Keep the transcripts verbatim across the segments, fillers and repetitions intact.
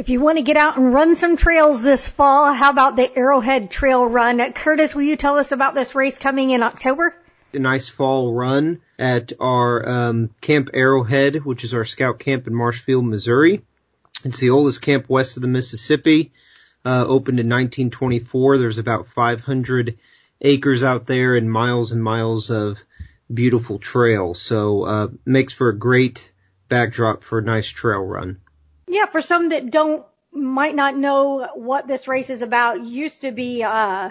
If you want to get out and run some trails this fall, how about the Arrowhead Trail Run? Curtis, will you tell us about this race coming in October? A nice fall run at our um, Camp Arrowhead, which is our scout camp in Marshfield, Missouri. It's the oldest camp west of the Mississippi, uh, opened in nineteen twenty-four. There's about five hundred acres out there and miles and miles of beautiful trails. So uh makes for a great backdrop for a nice trail run. Yeah, for some that don't, might not know what this race is about, used to be uh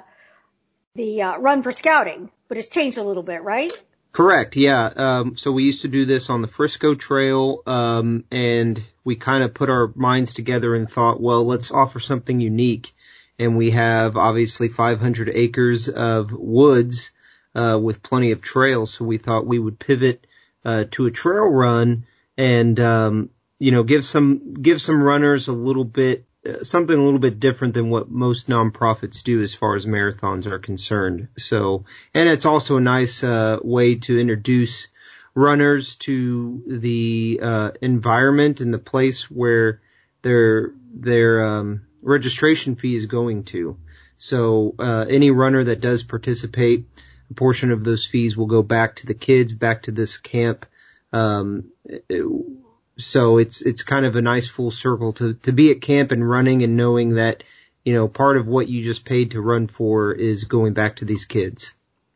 the uh, Run for Scouting, but it's changed a little bit, right? Correct, yeah. Um, so we used to do this on the Frisco Trail, um, and we kind of put our minds together and thought, well, let's offer something unique. And we have obviously five hundred acres of woods uh, with plenty of trails, so we thought we would pivot uh, to a trail run and um, you know, give some give some runners a little bit, uh, something a little bit different than what most nonprofits do as far as marathons are concerned. So, and it's also a nice uh, way to introduce runners to the uh, environment and the place where their their um, registration fee is going to. So, uh, any runner that does participate, a portion of those fees will go back to the kids, back to this camp. Um, it, So it's, it's kind of a nice full circle to, to be at camp and running and knowing that, you know, part of what you just paid to run for is going back to these kids.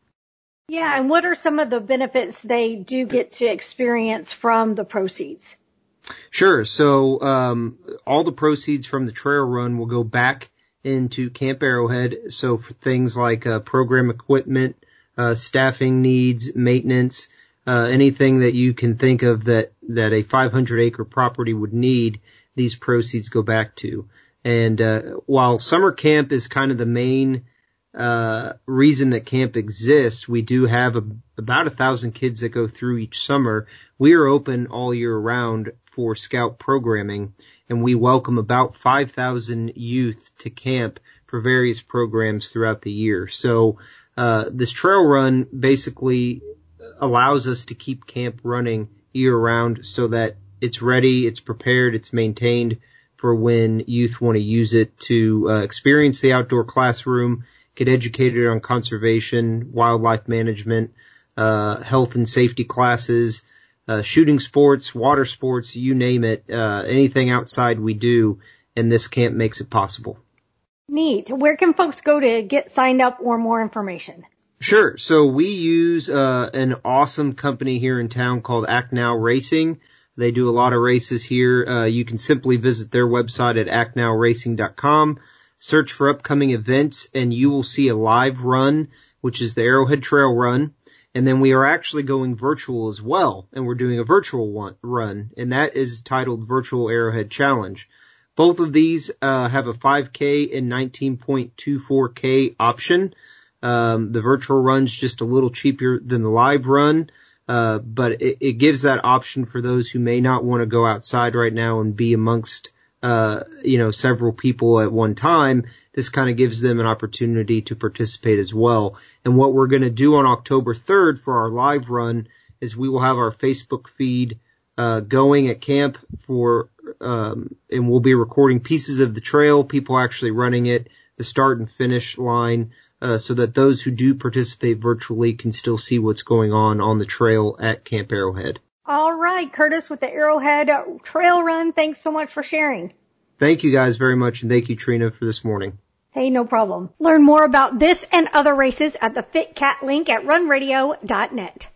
Yeah. And what are some of the benefits they do get to experience from the proceeds? Sure. So, um, all the proceeds from the trail run will go back into Camp Arrowhead. So for things like, uh, program equipment, uh, staffing needs, maintenance, Uh, anything that you can think of that, that a five hundred acre property would need, these proceeds go back to. And, uh, while summer camp is kind of the main, uh, reason that camp exists, we do have a, about a thousand kids that go through each summer. We are open all year round for scout programming, and we welcome about five thousand youth to camp for various programs throughout the year. So, uh, this trail run basically allows us to keep camp running year round so that it's ready, it's prepared, it's maintained for when youth want to use it to uh, experience the outdoor classroom, get educated on conservation, wildlife management, uh, health and safety classes, uh, shooting sports, water sports, you name it, uh, anything outside we do, and this camp makes it possible. Neat. Where can folks go to get signed up or more information? Sure. So we use uh, an awesome company here in town called Act Now Racing. They do a lot of races here. Uh, you can simply visit their website at act now racing dot com, search for upcoming events, and you will see a live run, which is the Arrowhead Trail Run. And then we are actually going virtual as well, and we're doing a virtual one, run, and that is titled Virtual Arrowhead Challenge. Both of these uh, have a five K and nineteen point two four K option. Um, the virtual run's just a little cheaper than the live run, uh, but it, it gives that option for those who may not want to go outside right now and be amongst, uh, you know, several people at one time. This kind of gives them an opportunity to participate as well. And what we're going to do on October third for our live run is we will have our Facebook feed, uh, going at camp for, um, and we'll be recording pieces of the trail, people actually running it, the start and finish line. Uh, so that those who do participate virtually can still see what's going on on the trail at Camp Arrowhead. All right, Curtis, with the Arrowhead Trail Run, thanks so much for sharing. Thank you guys very much, and thank you, Trina, for this morning. Hey, no problem. Learn more about this and other races at the Fit Cat link at run radio dot net.